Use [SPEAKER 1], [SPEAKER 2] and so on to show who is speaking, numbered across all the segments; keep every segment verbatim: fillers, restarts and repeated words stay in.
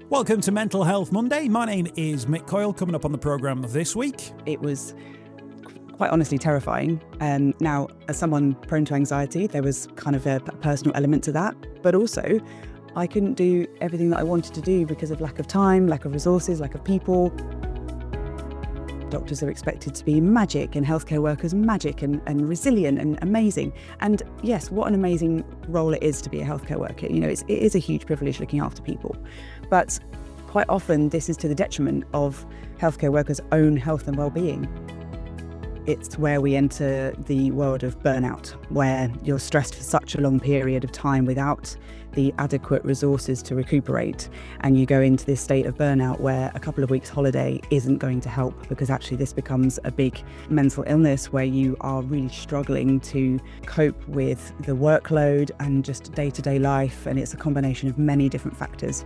[SPEAKER 1] Welcome to Mental Health Monday. My name is Mick Coyle. Coming up on the programme this week,
[SPEAKER 2] it was quite honestly terrifying. Um, now, as someone prone to anxiety, there was kind of a personal element to that, but also I couldn't do everything that I wanted to do because of lack of time, lack of resources, lack of people. Doctors are expected to be magic and healthcare workers magic and, and resilient and amazing. And yes, what an amazing role it is to be a healthcare worker. You know, it's, it is a huge privilege looking after people. But quite often this is to the detriment of healthcare workers' own health and well-being. It's where we enter the world of burnout, where you're stressed for such a long period of time without the adequate resources to recuperate, and you go into this state of burnout where a couple of weeks holiday isn't going to help, because actually this becomes a big mental illness where you are really struggling to cope with the workload and just day-to-day life, and it's a combination of many different factors.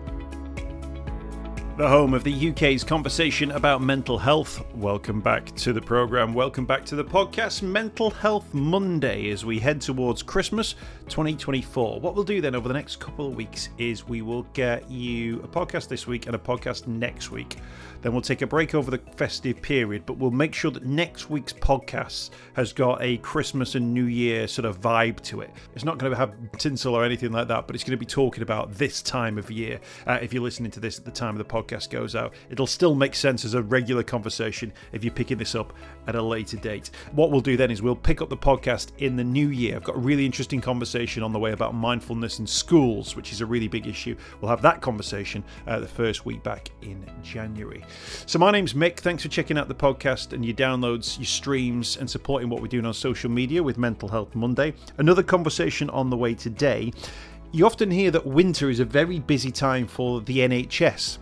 [SPEAKER 1] The home of the U K's conversation about mental health. Welcome back to the programme. Welcome back to the podcast, Mental Health Monday, as we head towards Christmas twenty twenty-four. What we'll do then over the next couple of weeks is we will get you a podcast this week and a podcast next week. Then we'll take a break over the festive period, but we'll make sure that next week's podcast has got a Christmas and New Year sort of vibe to it. It's not going to have tinsel or anything like that, but it's going to be talking about this time of year. Uh, if you're listening to this at the time of the podcast goes out, it'll still make sense as a regular conversation if you're picking this up at a later date. What we'll do then is we'll pick up the podcast in the new year. I've got a really interesting conversation on the way about mindfulness in schools, which is a really big issue. We'll have that conversation uh, the first week back in January. So my name's Mick. Thanks for checking out the podcast and your downloads, your streams, and supporting what we're doing on social media with Mental Health Monday. Another conversation on the way today. You often hear that winter is a very busy time for the N H S.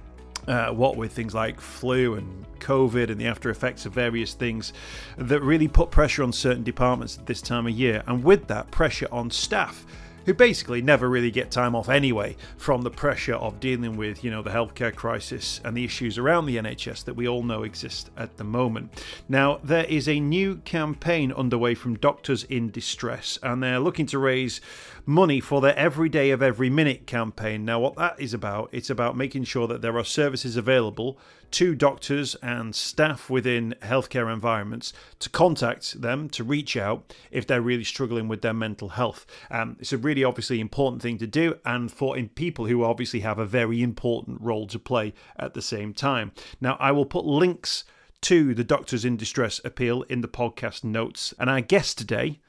[SPEAKER 1] Uh, what with things like flu and COVID and the after effects of various things that really put pressure on certain departments at this time of year, and with that pressure on staff, who basically never really get time off anyway from the pressure of dealing with, you know, the healthcare crisis and the issues around the N H S that we all know exist at the moment. Now, there is a new campaign underway from Doctors in Distress, and they're looking to raise money for their Every Day of Every Minute campaign. Now, what that is about, it's about making sure that there are services available to doctors and staff within healthcare environments to contact them, to reach out if they're really struggling with their mental health. Um, it's a really obviously important thing to do, and for in people who obviously have a very important role to play at the same time. Now, I will put links to the Doctors in Distress appeal in the podcast notes, and our guest today,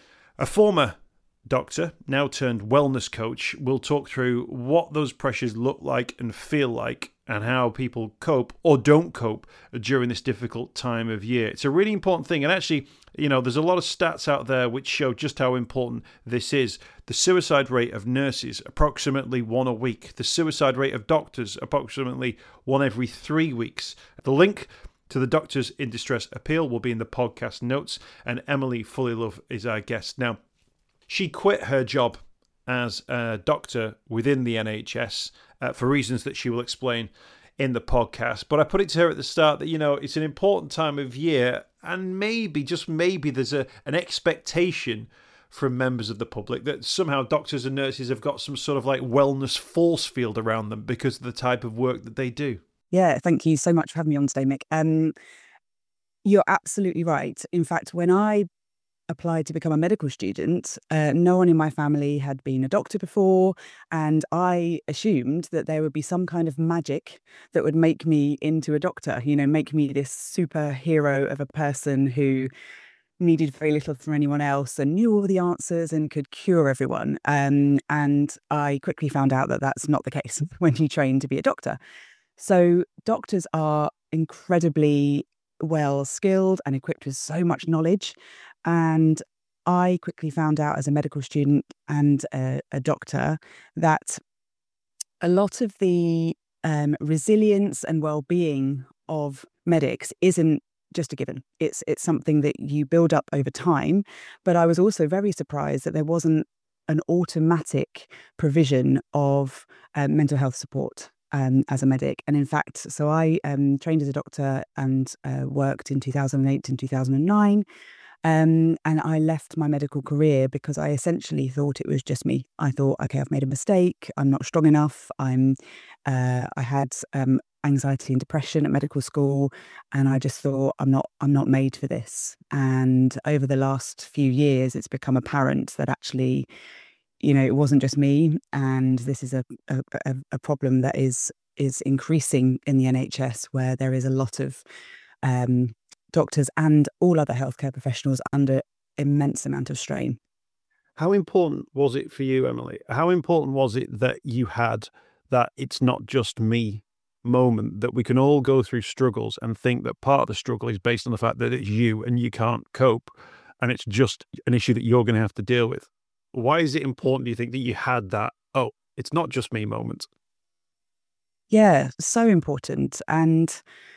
[SPEAKER 1] a former doctor, now turned wellness coach, will talk through what those pressures look like and feel like, and how people cope or don't cope during this difficult time of year. It's a really important thing. And actually, you know, there's a lot of stats out there which show just how important this is. The suicide rate of nurses, approximately one a week. The suicide rate of doctors, approximately one every three weeks. The link to the Doctors in Distress appeal will be in the podcast notes, and Emily Fullilove is our guest. Now, she quit her job as a doctor within the N H S uh, for reasons that she will explain in the podcast. But I put it to her at the start that, you know, it's an important time of year, and maybe, just maybe, there's a an expectation from members of the public that somehow doctors and nurses have got some sort of like wellness force field around them because of the type of work that they do.
[SPEAKER 2] Yeah, thank you so much for having me on today, Mick. Um, you're absolutely right. In fact, when I applied to become a medical student, uh, no one in my family had been a doctor before, and I assumed that there would be some kind of magic that would make me into a doctor, you know, make me this superhero of a person who needed very little from anyone else and knew all the answers and could cure everyone. Um, and I quickly found out that that's not the case when you train to be a doctor. So doctors are incredibly well skilled and equipped with so much knowledge. And I quickly found out as a medical student and a, a doctor that a lot of the um, resilience and well-being of medics isn't just a given. It's it's something that you build up over time. But I was also very surprised that there wasn't an automatic provision of um, mental health support um, as a medic. And in fact, so I um, trained as a doctor and uh, worked in two thousand eight and two thousand nine. Um, and I left my medical career because I essentially thought it was just me. I thought, okay, I've made a mistake. I'm not strong enough. I'm, uh, I had um, anxiety and depression at medical school, and I just thought I'm not, I'm not made for this. And over the last few years, it's become apparent that actually, you know, it wasn't just me, and this is a a, a a problem that is is increasing in the N H S, where there is a lot of um, doctors and all other healthcare professionals under immense amount of strain.
[SPEAKER 1] How important was it for you, Emily? How important was it that you had that "it's not just me" moment, that we can all go through struggles and think that part of the struggle is based on the fact that it's you and you can't cope, and it's just an issue that you're going to have to deal with? Why is it important, do you think, that you had that, "Oh, it's not just me" moment?
[SPEAKER 2] Yeah, so important. And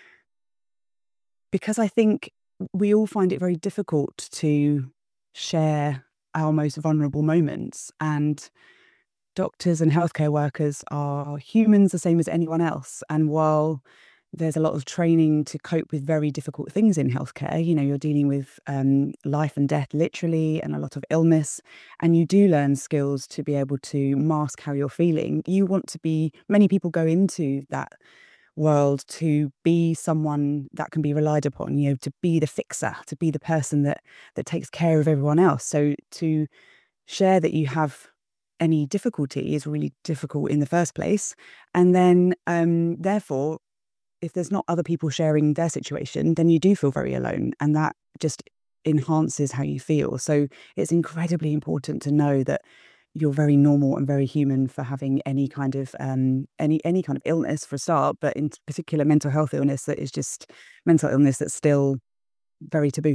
[SPEAKER 2] because I think we all find it very difficult to share our most vulnerable moments. And doctors and healthcare workers are humans the same as anyone else. And while there's a lot of training to cope with very difficult things in healthcare, you know, you're dealing with um, life and death literally, and a lot of illness, and you do learn skills to be able to mask how you're feeling. You want to be, many people go into that world to be someone that can be relied upon, you know, to be the fixer, to be the person that that takes care of everyone else. So to share that you have any difficulty is really difficult in the first place. And then um therefore, if there's not other people sharing their situation, then you do feel very alone, and that just enhances how you feel. So it's incredibly important to know that you're very normal and very human for having any kind of um, any any kind of illness for a start, but in particular mental health illness that is just mental illness that's still very taboo.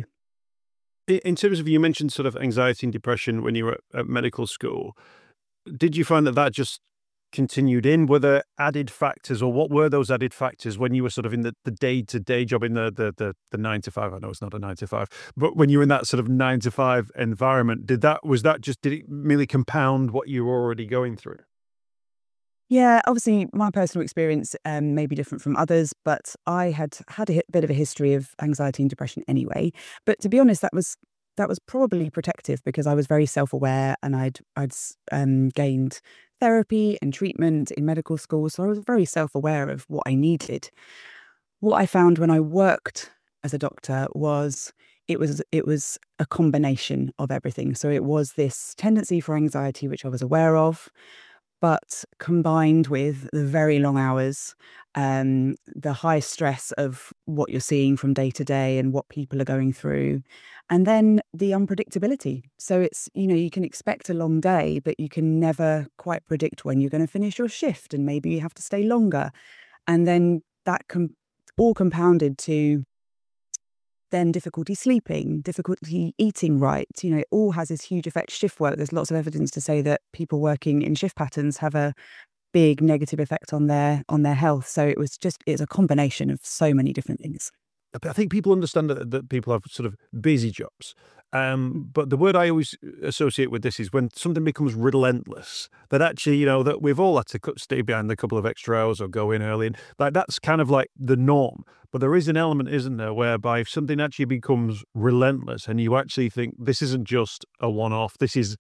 [SPEAKER 1] I- In terms of, you mentioned sort of anxiety and depression when you were at, at medical school. Did you find that that just continued in? Were there added factors, or what were those added factors when you were sort of in the, the day-to-day job, in the, the the the nine to five? I know it's not a nine to five, but when you were in that sort of nine to five environment, did that was that just did it merely compound what you were already going through?
[SPEAKER 2] Yeah, obviously my personal experience um, may be different from others, but I had had a hi- bit of a history of anxiety and depression anyway. But to be honest, that was that was probably protective because I was very self-aware, and I'd I'd s- um, gained therapy and treatment in medical school, so I was very self-aware of what I needed. What I found when I worked as a doctor was it was it was a combination of everything. So it was this tendency for anxiety, which I was aware of, but combined with the very long hours, um, the high stress of what you're seeing from day to day and what people are going through, and then the unpredictability. So it's, you know, you can expect a long day, but you can never quite predict when you're going to finish your shift, and maybe you have to stay longer. And then that com- all compounded to then difficulty sleeping, difficulty eating right. You know, it all has this huge effect. Shift work, there's lots of evidence to say that people working in shift patterns have a big negative effect on their on their health. So it was just it's a combination of so many different things.
[SPEAKER 1] I think people understand that, that people have sort of busy jobs. Um, but the word I always associate with this is when something becomes relentless, that actually, you know, that we've all had to cut, stay behind a couple of extra hours or go in early. And like, that's kind of like the norm. But there is an element, isn't there, whereby if something actually becomes relentless and you actually think this isn't just a one off, this is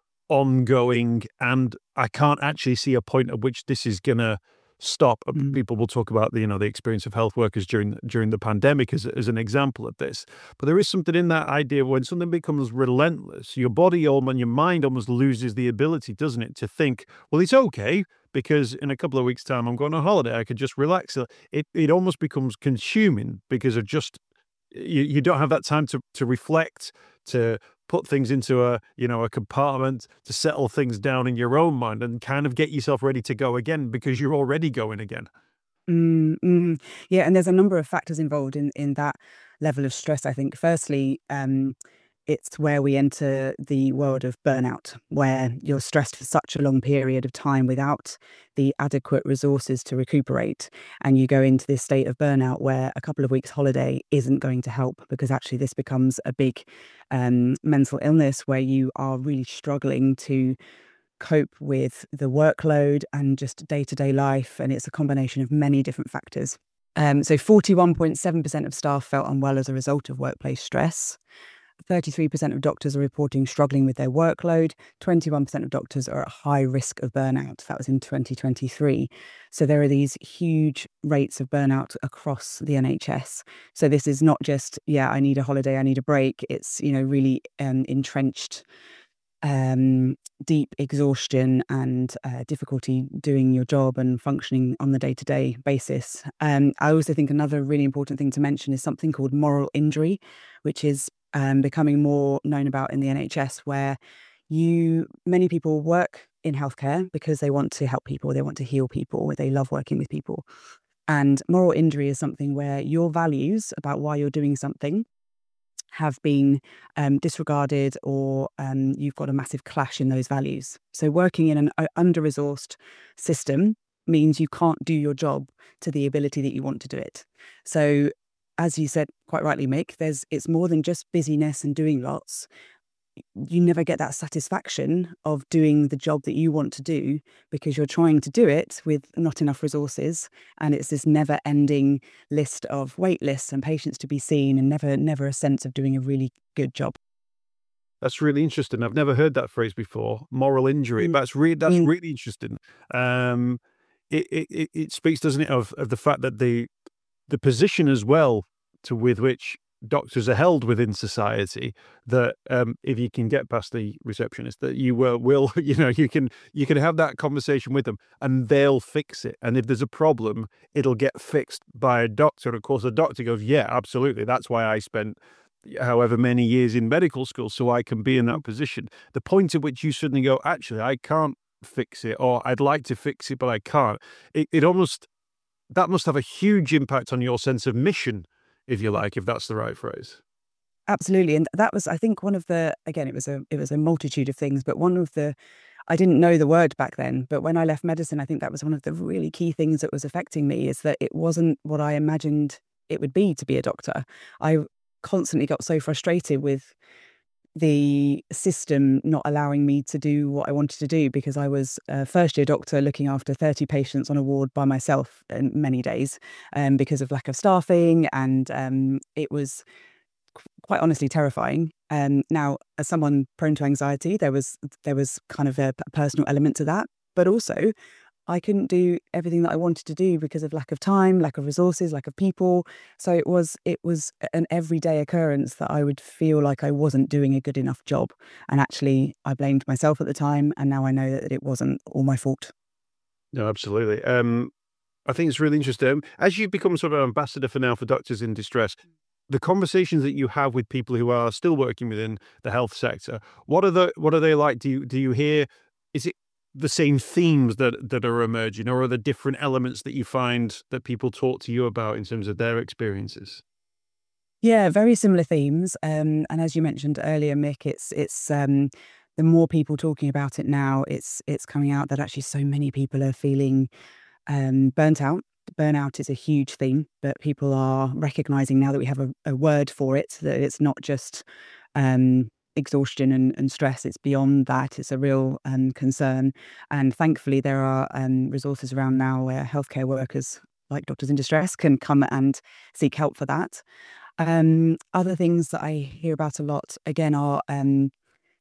[SPEAKER 1] ongoing, and I can't actually see a point at which this is going to stop. Uh,
[SPEAKER 2] Mm.
[SPEAKER 1] People will talk about the, you know, the experience of health workers during during the pandemic as as an example of this. But there is something in that idea when something becomes relentless, your body or and your mind almost loses the ability, doesn't it, to think, well, it's okay because in a couple of weeks' time I'm going on holiday. I could just relax. So It it almost becomes consuming because of just you, you don't have that time to to reflect, to put things into a, you know, a compartment, to settle things down in your own mind and kind of get yourself ready to go again because you're already going again.
[SPEAKER 2] Mm, mm. Yeah, and there's a number of factors involved in in that level of stress, I think. Firstly, um, it's where we enter the world of burnout, where you're stressed for such a long period of time without the adequate resources to recuperate. And you go into this state of burnout where a couple of weeks holiday isn't going to help, because actually this becomes a big um, mental illness where you are really struggling to cope with the workload and just day-to-day life, and it's a combination of many different factors. Um, so forty-one point seven percent of staff felt unwell as a result of workplace stress. thirty-three percent of doctors are reporting struggling with their workload. twenty-one percent of doctors are at high risk of burnout. That was in twenty twenty-three. So there are these huge rates of burnout across the N H S. So this is not just, yeah, I need a holiday, I need a break. It's, you know, really um, entrenched um, deep exhaustion and uh, difficulty doing your job and functioning on the day-to-day basis. Um, I also think another really important thing to mention is something called moral injury, which is um, becoming more known about in the N H S, where you many people work in healthcare because they want to help people, they want to heal people, they love working with people. And moral injury is something where your values about why you're doing something have been um, disregarded, or um, you've got a massive clash in those values. So working in an uh, under-resourced system means you can't do your job to the ability that you want to do it. So as you said quite rightly, Mick, there's it's more than just busyness and doing lots. You never get that satisfaction of doing the job that you want to do because you're trying to do it with not enough resources, and it's this never-ending list of wait lists and patients to be seen, and never never a sense of doing a really good job.
[SPEAKER 1] That's really interesting. I've never heard that phrase before. Moral injury.
[SPEAKER 2] Mm.
[SPEAKER 1] That's really that's
[SPEAKER 2] Mm.
[SPEAKER 1] really interesting. Um, it, it it it speaks, doesn't it, of of the fact that the the position as well to with which doctors are held within society, that um, if you can get past the receptionist, that you will, will, you know, you can you can have that conversation with them and they'll fix it. And if there's a problem, it'll get fixed by a doctor. Of course, the doctor goes, yeah, absolutely. That's why I spent however many years in medical school, so I can be in that position. The point at which you suddenly go, actually, I can't fix it, or I'd like to fix it, but I can't. It, it almost, that must have a huge impact on your sense of mission, if you like, if that's the right phrase.
[SPEAKER 2] Absolutely. And that was, I think, one of the, again, it was a it was a multitude of things, but one of the, I didn't know the word back then, but when I left medicine, I think that was one of the really key things that was affecting me, is that it wasn't what I imagined it would be to be a doctor. I constantly got so frustrated with the system not allowing me to do what I wanted to do, because I was a first year doctor looking after thirty patients on a ward by myself in many days, um, because of lack of staffing. And um, it was qu- quite honestly terrifying. Um, now, as someone prone to anxiety, there was there was kind of a p- personal element to that, but also I couldn't do everything that I wanted to do because of lack of time, lack of resources, lack of people. So it was it was an everyday occurrence that I would feel like I wasn't doing a good enough job. And actually, I blamed myself at the time, and now I know that it wasn't all my fault.
[SPEAKER 1] No, absolutely. Um, I think it's really interesting. As you've become sort of an ambassador for now for Doctors in Distress, the conversations that you have with people who are still working within the health sector, what are the what are they like? Do you do you hear? Is it the same themes that that are emerging, or are there different elements that you find that people talk to you about in terms of their experiences?
[SPEAKER 2] Yeah, very similar themes. Um, and as you mentioned earlier, Mick, it's it's um, the more people talking about it now, it's it's coming out that actually so many people are feeling um, burnt out. Burnout is a huge theme, but people are recognizing now that we have a, a word for it, that it's not just um, exhaustion and, and stress, it's beyond that. It's a real um, concern. And thankfully, there are um, resources around now where healthcare workers, like Doctors in Distress, can come and seek help for that. Um, other things that I hear about a lot, again, are um,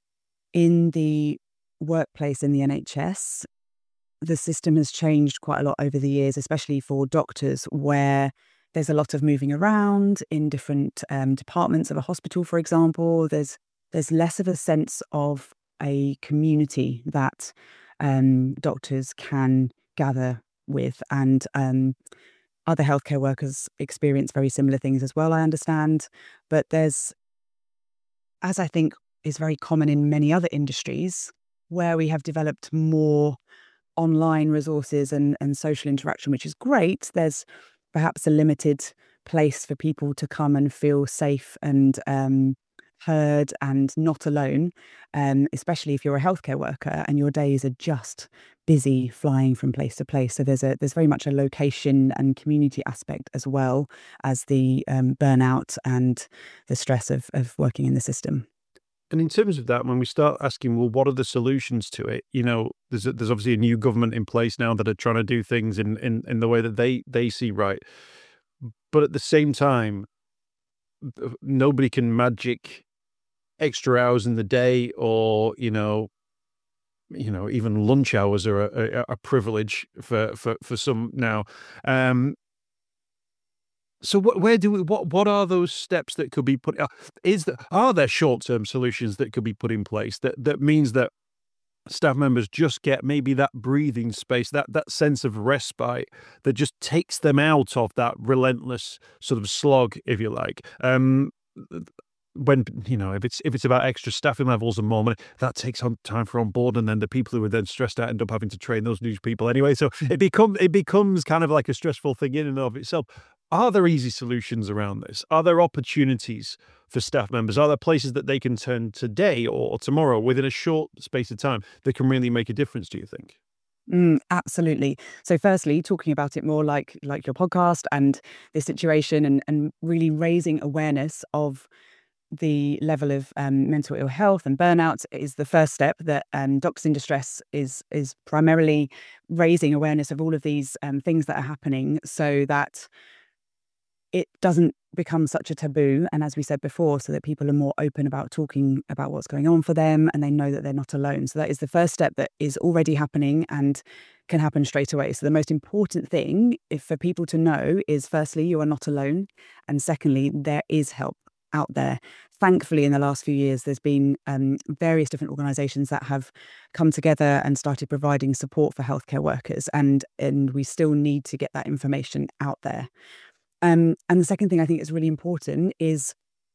[SPEAKER 2] in the workplace in the N H S. The system has changed quite a lot over the years, especially for doctors, where there's a lot of moving around in different um, departments of a hospital, for example. There's there's less of a sense of a community that um, doctors can gather with, and um, other healthcare workers experience very similar things as well, I understand. But there's, as I think is very common in many other industries, where we have developed more online resources and, and social interaction, which is great. There's perhaps a limited place for people to come and feel safe and um, heard and not alone, um, especially if you're a healthcare worker and your days are just busy flying from place to place. So there's a there's very much a location and community aspect, as well as the um, burnout and the stress of of working in the system.
[SPEAKER 1] And in terms of that, when we start asking, well, what are the solutions to it? You know, there's a, there's obviously a new government in place now that are trying to do things in in, in the way that they they see right. But at the same time, nobody can magic extra hours in the day, or, you know, you know, even lunch hours are a, a, a privilege for, for, for some now. Um, so what, where do we, what, what are those steps that could be put, uh, is that, are there short-term solutions that could be put in place that, that means that staff members just get maybe that breathing space, that, that sense of respite that just takes them out of that relentless sort of slog, if you like? Um, when, you know, if it's if it's about extra staffing levels and more money, that takes on time for on board, and then the people who are then stressed out end up having to train those new people anyway. So it become it becomes kind of like a stressful thing in and of itself. Are there easy solutions around this? Are there opportunities for staff members? Are there places that they can turn today or tomorrow within a short space of time that can really make a difference, do you think?
[SPEAKER 2] Mm, absolutely. So firstly, talking about it more like like your podcast and this situation, and and really raising awareness of the level of um, mental ill health and burnout is the first step that um, Doctors in Distress is is primarily raising awareness of all of these um, things that are happening, so that it doesn't become such a taboo. And as we said before, so that people are more open about talking about what's going on for them, and they know that they're not alone. So that is the first step that is already happening and can happen straight away. So the most important thing if for people to know is, firstly, you are not alone. And secondly, there is help out there. Thankfully, in the last few years, there's been um, various different organisations that have come together and started providing support for healthcare workers. And, and we still need to get that information out there. Um, and the second thing I think is really important is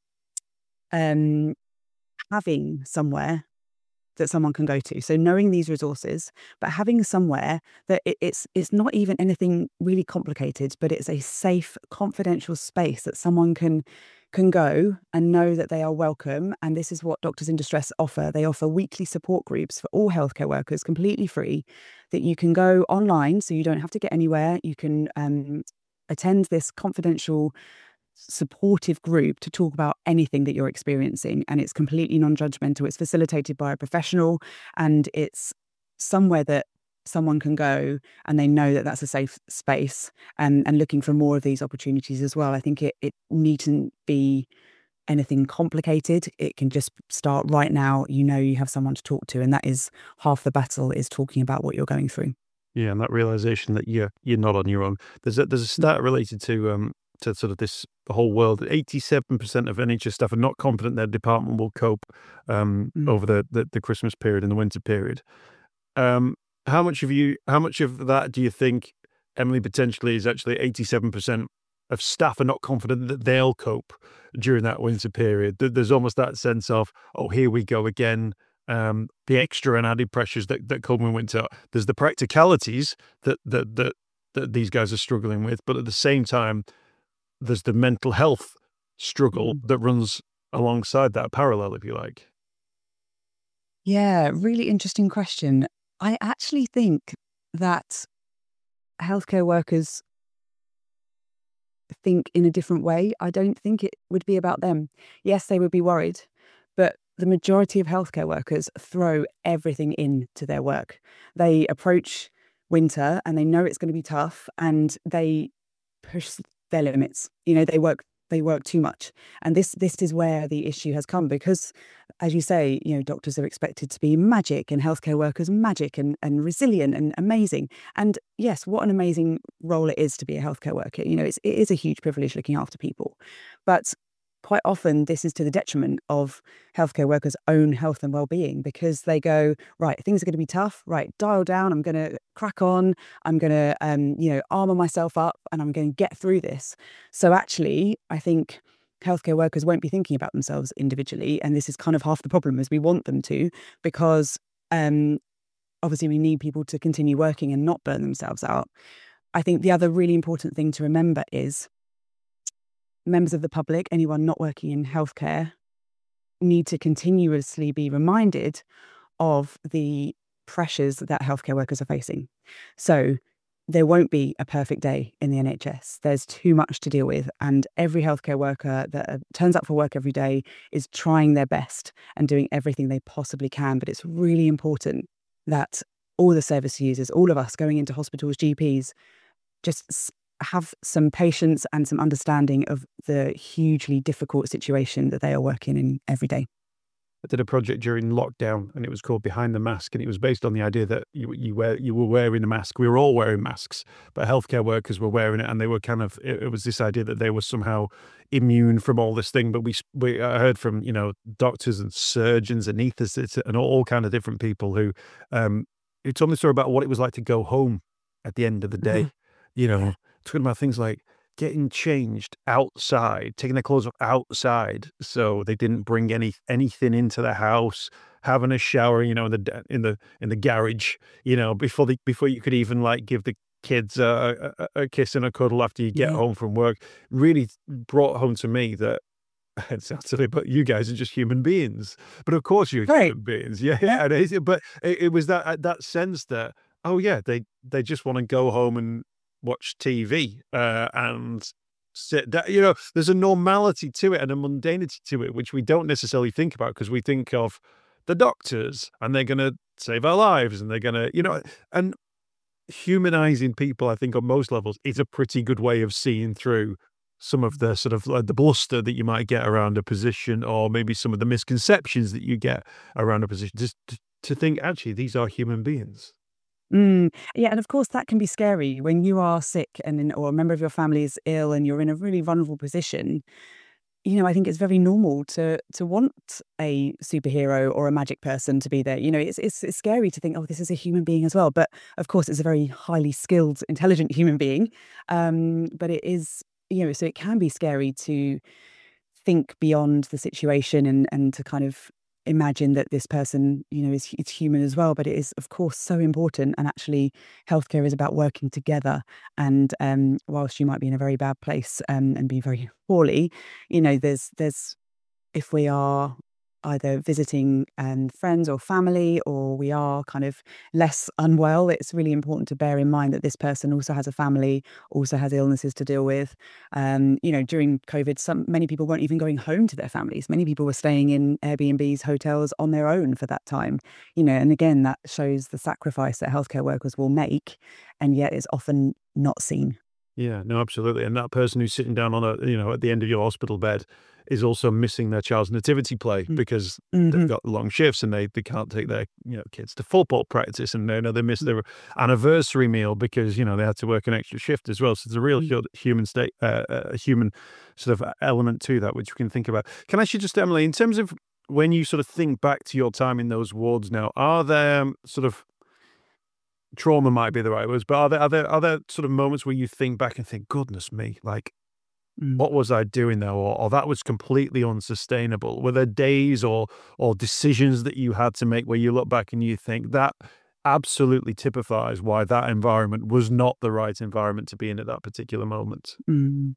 [SPEAKER 2] um, having somewhere that someone can go to. So knowing these resources, but having somewhere that it, it's it's not even anything really complicated, but it's a safe, confidential space that someone can can go and know that they are welcome. And this is what Doctors in Distress offer. They offer weekly support groups for all healthcare workers, completely free, that you can go online, so you don't have to get anywhere. You can um, attend this confidential, supportive group to talk about anything that you're experiencing, and it's completely non-judgmental. It's facilitated by a professional, and it's somewhere that someone can go and they know that that's a safe space, and and looking for more of these opportunities as well. I think it it needn't be anything complicated. It can just start right now. You know, you have someone to talk to, and that is half the battle, is talking about what you're going through.
[SPEAKER 1] Yeah, and that realization that you're you're not on your own. There's a there's a stat related to um to sort of this the whole world. eighty-seven percent of N H S staff are not confident their department will cope um
[SPEAKER 2] Mm.
[SPEAKER 1] over the, the the Christmas period and the winter period. Um, how much of you how much of that do you think, Emily, potentially is actually eighty-seven percent of staff are not confident that they'll cope during that winter period? There- There's almost that sense of, oh, here we go again. Um, the extra and added pressures that, that come in winter. There's the practicalities that, that that that these guys are struggling with, but at the same time, there's the mental health struggle
[SPEAKER 2] Mm.
[SPEAKER 1] that runs alongside that, parallel, if you like.
[SPEAKER 2] Yeah, really interesting question. I actually think that healthcare workers think in a different way. I don't think it would be about them. Yes, they would be worried, but the majority of healthcare workers throw everything into their work. They approach winter and they know it's going to be tough, and they push their limits. You know, they work they work too much. And this this is where the issue has come, because, as you say, you know, doctors are expected to be magic, and healthcare workers magic and, and resilient and amazing. And yes, what an amazing role it is to be a healthcare worker. You know, it's, it is a huge privilege looking after people. But quite often this is to the detriment of healthcare workers' own health and well-being, because they go, right, things are going to be tough, right, dial down, I'm going to crack on, I'm going to, um, you know, armor myself up, and I'm going to get through this. So actually, I think healthcare workers won't be thinking about themselves individually. And this is kind of half the problem, is we want them to, because um, obviously we need people to continue working and not burn themselves out. I think the other really important thing to remember is members of the public, anyone not working in healthcare, need to continuously be reminded of the pressures that healthcare workers are facing. So there won't be a perfect day in the N H S. There's too much to deal with. And every healthcare worker that uh, turns up for work every day is trying their best and doing everything they possibly can. But it's really important that all the service users, all of us going into hospitals, G Ps, just s- have some patience and some understanding of the hugely difficult situation that they are working in every day.
[SPEAKER 1] I did a project during lockdown, and it was called Behind the Mask, and it was based on the idea that you you wear you were wearing a mask. We were all wearing masks, but healthcare workers were wearing it, and they were kind of. It, it was this idea that they were somehow immune from all this thing. But we we I heard from you know doctors and surgeons, anaesthetists, and all, all kind of different people who um who told me a story about what it was like to go home at the end of the day. You know, talking about things like getting changed outside, taking their clothes off outside, so they didn't bring any anything into the house, having a shower, you know, in the in the in the garage, you know, before the before you could even like give the kids a, a, a kiss and a cuddle after you get
[SPEAKER 2] Yeah.
[SPEAKER 1] home from work. Really brought home to me that it sounds silly, but you guys are just human beings. But of course you're
[SPEAKER 2] Right.
[SPEAKER 1] human beings. Yeah, yeah. And it, but it, it was that that sense that oh yeah, they they just want to go home and watch T V uh, and sit down. You know, there's a normality to it and a mundanity to it, which we don't necessarily think about because we think of the doctors and they're going to save our lives and they're going to, you know, and humanizing people, I think on most levels is a pretty good way of seeing through some of the sort of like the bluster that you might get around a position or maybe some of the misconceptions that you get around a position. Just to, to think, actually, these are human beings.
[SPEAKER 2] Mm, yeah, and of course that can be scary when you are sick and then, or a member of your family is ill and you're in a really vulnerable position. You know, I think it's very normal to to want a superhero or a magic person to be there. You know, it's it's, it's scary to think, oh, this is a human being as well. But of course, it's a very highly skilled, intelligent human being. Um, but it is, you know, so it can be scary to think beyond the situation and and to kind of imagine that this person, you know, is it's human as well. But it is, of course, so important. And actually, healthcare is about working together. And um, whilst you might be in a very bad place um, and be very poorly, you know, there's there's if we are either visiting um, friends or family, or we are kind of less unwell, it's really important to bear in mind that this person also has a family, also has illnesses to deal with. Um, you know, during COVID, some many people weren't even going home to their families. Many people were staying in Airbnbs, hotels on their own for that time. You know, and again, that shows the sacrifice that healthcare workers will make, and yet it's often not seen.
[SPEAKER 1] Yeah, no, absolutely. And that person who's sitting down on a, you know, at the end of your hospital bed is also missing their child's nativity play
[SPEAKER 2] Mm.
[SPEAKER 1] because they've
[SPEAKER 2] Mhm.
[SPEAKER 1] got long shifts and they, they can't take their, you know, kids to football practice and they know they miss their anniversary meal because, you know, they had to work an extra shift as well. So there's a real
[SPEAKER 2] Mm.
[SPEAKER 1] hu- human state, uh, a human sort of element to that, which we can think about. Can I ask you just, Emily, in terms of when you sort of think back to your time in those wards now, are there um, sort of trauma might be the right words, but are there, are there are there sort of moments where you think back and think, goodness me, like
[SPEAKER 2] Mm.
[SPEAKER 1] what was I doing there? Or, or that was completely unsustainable. Were there days or or decisions that you had to make where you look back and you think that absolutely typifies why that environment was not the right environment to be in at that particular moment?
[SPEAKER 2] Mm.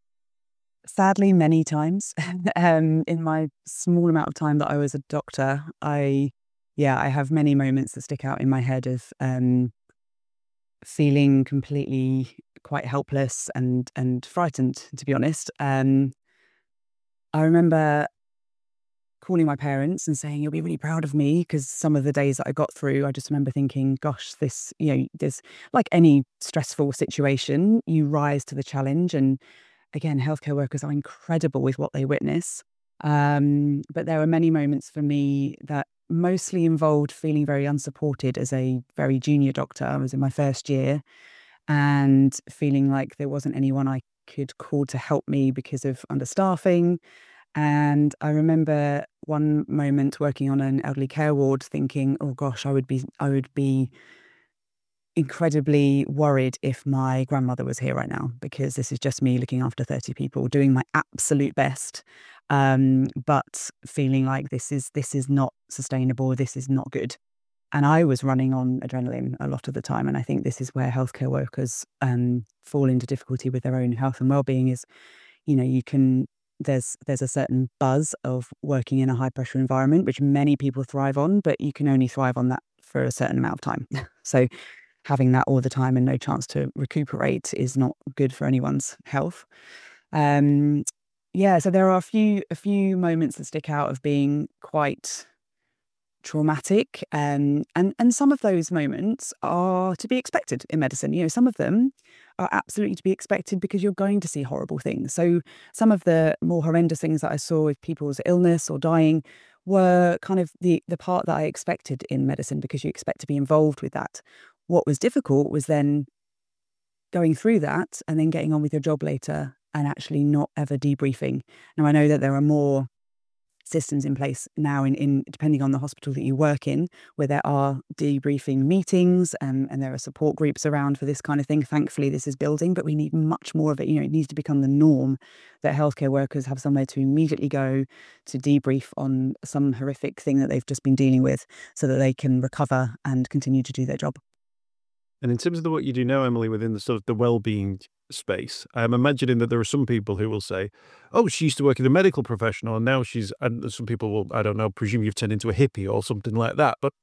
[SPEAKER 2] Sadly, many times, um, in my small amount of time that I was a doctor, I, yeah, I have many moments that stick out in my head of um, feeling completely quite helpless and and frightened, to be honest. Um, I remember calling my parents and saying, "You'll be really proud of me," because some of the days that I got through, I just remember thinking, "Gosh, this, you know, there's like any stressful situation, you rise to the challenge." And again, healthcare workers are incredible with what they witness. Um, but there were many moments for me that mostly involved feeling very unsupported as a very junior doctor. I was in my first year and feeling like there wasn't anyone I could call to help me because of understaffing. And I remember one moment working on an elderly care ward thinking, oh gosh, I would be I would be incredibly worried if my grandmother was here right now, because this is just me looking after thirty people, doing my absolute best, um, but feeling like this is this is not sustainable, this is not good. And I was running on adrenaline a lot of the time, and I think this is where healthcare workers um, fall into difficulty with their own health and well-being. Is, you know, you can there's there's a certain buzz of working in a high pressure environment, which many people thrive on, but you can only thrive on that for a certain amount of time. So having that all the time and no chance to recuperate is not good for anyone's health. Um, yeah, so there are a few a few moments that stick out of being quite traumatic, um, and and some of those moments are to be expected in medicine. You know, some of them are absolutely to be expected because you're going to see horrible things. So some of the more horrendous things that I saw with people's illness or dying were kind of the, the part that I expected in medicine, because you expect to be involved with that. What was difficult was then going through that and then getting on with your job later and actually not ever debriefing. Now, I know that there are more systems in place now in, in depending on the hospital that you work in, where there are debriefing meetings, um, and there are support groups around for this kind of thing. Thankfully, this is building, but we need much more of it. You know, it needs to become the norm that healthcare workers have somewhere to immediately go to debrief on some horrific thing that they've just been dealing with, so that they can recover and continue to do their job.
[SPEAKER 1] And in terms of the work you do now, Emily, within the sort of the well-being space, I'm imagining that there are some people who will say, oh, she used to work in a medical professional and now she's, and some people will, I don't know, presume you've turned into a hippie or something like that. But,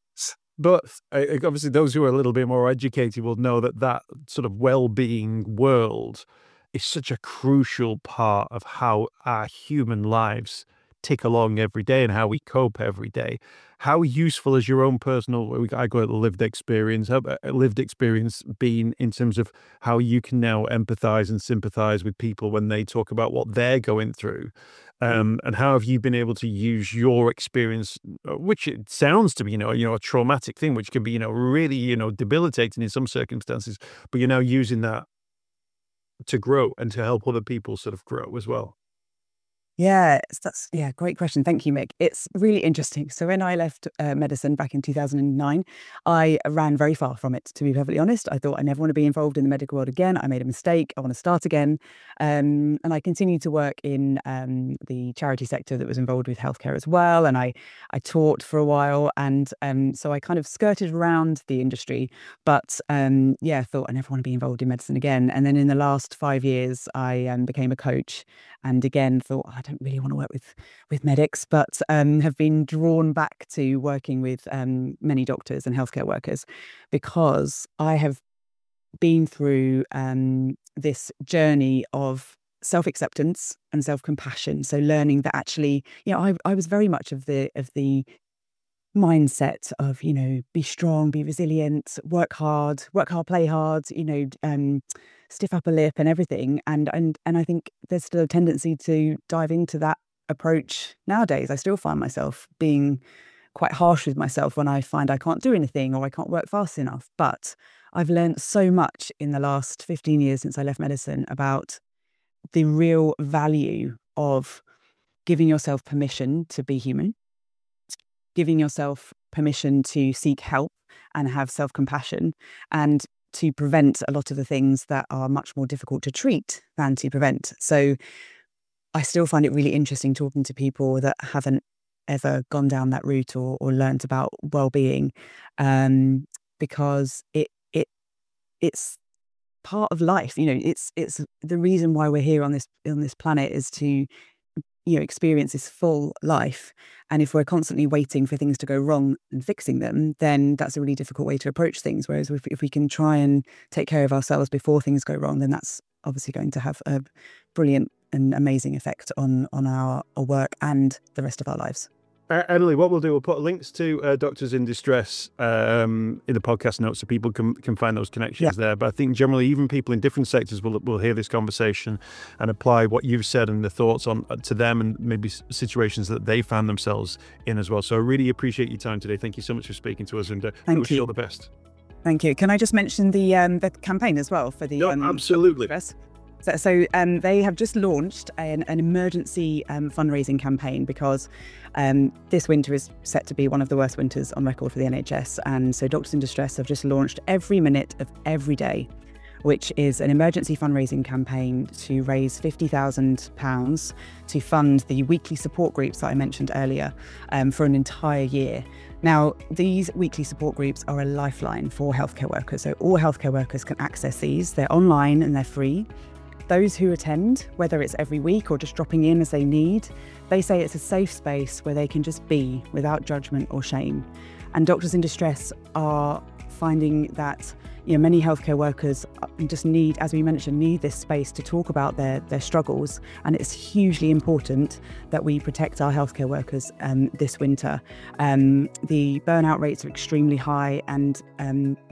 [SPEAKER 1] but uh, obviously those who are a little bit more educated will know that that sort of well-being world is such a crucial part of how our human lives tick along every day and how we cope every day. How useful is your own personal, I go at lived experience, how lived experience been in terms of how you can now empathize and sympathize with people when they talk about what they're going through? Um, and how have you been able to use your experience, which it sounds to be, you know, you know, a traumatic thing, which can be, you know, really, you know, debilitating in some circumstances, but you're now using that to grow and to help other people sort of grow as well?
[SPEAKER 2] Yeah, that's yeah, great question. Thank you, Mick. It's really interesting. So when I left uh, medicine back in two thousand nine, I ran very far from it, to be perfectly honest. I thought I never want to be involved in the medical world again. I made a mistake. I want to start again. Um, and I continued to work in um, the charity sector that was involved with healthcare as well. And I, I taught for a while. And um, so I kind of skirted around the industry. But um, yeah, I thought I never want to be involved in medicine again. And then in the last five years, I um, became a coach. And again, thought, I don't really want to work with, with medics, but um, have been drawn back to working with um, many doctors and healthcare workers, because I have been through um, this journey of self-acceptance and self-compassion. So learning that actually, you know, I, I was very much of the of the mindset of, you know, be strong, be resilient, work hard, work hard, play hard, you know, um, stiff upper lip and everything. And, and, and I think there's still a tendency to dive into that approach nowadays. I still find myself being quite harsh with myself when I find I can't do anything or I can't work fast enough. But I've learned so much in the last fifteen years since I left medicine about the real value of giving yourself permission to be human, giving yourself permission to seek help and have self-compassion, and to prevent a lot of the things that are much more difficult to treat than to prevent. So I still find it really interesting talking to people that haven't ever gone down that route or, or learned about well-being, um, because it it it's part of life. You know, it's it's the reason why we're here on this on this planet is to, you know, experience this full life. And if we're constantly waiting for things to go wrong and fixing them, then that's a really difficult way to approach things. Whereas if, if we can try and take care of ourselves before things go wrong, then that's obviously going to have a brilliant and amazing effect on on our, our work and the rest of our lives.
[SPEAKER 1] Uh, Emily, what we'll do, we'll put links to uh, Doctors in Distress um, in the podcast notes so people can can find those connections yeah. there. But I think generally, even people in different sectors will will hear this conversation and apply what you've said and the thoughts on to them and maybe situations that they found themselves in as well. So I really appreciate your time today. Thank you so much for speaking to us, and uh,
[SPEAKER 2] Thank
[SPEAKER 1] wish
[SPEAKER 2] you.
[SPEAKER 1] you all the best.
[SPEAKER 2] Thank you. Can I just mention the um, the campaign as well for the
[SPEAKER 1] no,
[SPEAKER 2] um,
[SPEAKER 1] absolutely.
[SPEAKER 2] So, so um, they have just launched an, an emergency um, fundraising campaign, because um, this winter is set to be one of the worst winters on record for the N H S. And so Doctors in Distress have just launched Every Minute of Every Day, which is an emergency fundraising campaign to raise fifty thousand pounds to fund the weekly support groups that I mentioned earlier um, for an entire year. Now, these weekly support groups are a lifeline for healthcare workers. So all healthcare workers can access these. They're online and they're free. Those who attend, whether it's every week or just dropping in as they need, they say it's a safe space where they can just be without judgment or shame. And Doctors in Distress are finding that, you know, many healthcare workers just need, as we mentioned, need this space to talk about their, their struggles. And it's hugely important that we protect our healthcare workers um, this winter. Um, the burnout rates are extremely high, and um,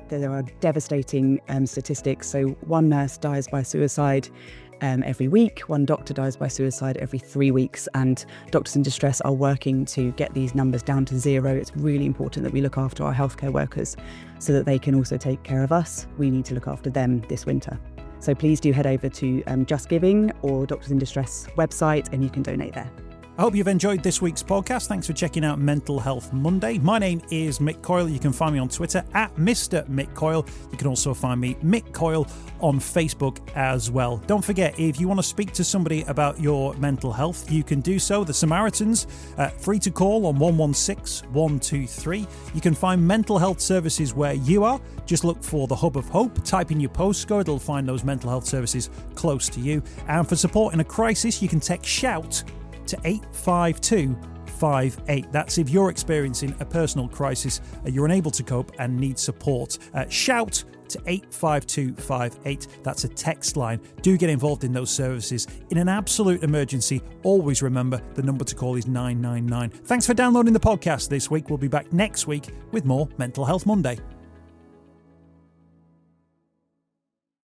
[SPEAKER 2] There are devastating um, statistics. So one nurse dies by suicide um, every week, one doctor dies by suicide every three weeks, and Doctors in Distress are working to get these numbers down to zero. It's really important that we look after our healthcare workers so that they can also take care of us. We need to look after them this winter. So please do head over to um, Just Giving or Doctors in Distress website and you can donate there.
[SPEAKER 1] I hope you've enjoyed this week's podcast. Thanks for checking out Mental Health Monday. My name is Mick Coyle. You can find me on Twitter at Mister Mick Coyle. You can also find me, Mick Coyle, on Facebook as well. Don't forget, if you want to speak to somebody about your mental health, you can do so. The Samaritans, uh, free to call on one one six, one two three. You can find mental health services where you are. Just look for the Hub of Hope. Type in your postcode. It'll find those mental health services close to you. And for support in a crisis, you can text SHOUT to eight five two five eight. That's if you're experiencing a personal crisis, uh, you're unable to cope and need support. Uh, shout to eight five two five eight. That's a text line. Do get involved in those services. In an absolute emergency, always remember the number to call is nine nine nine. Thanks for downloading the podcast this week. We'll be back next week with more Mental Health Monday.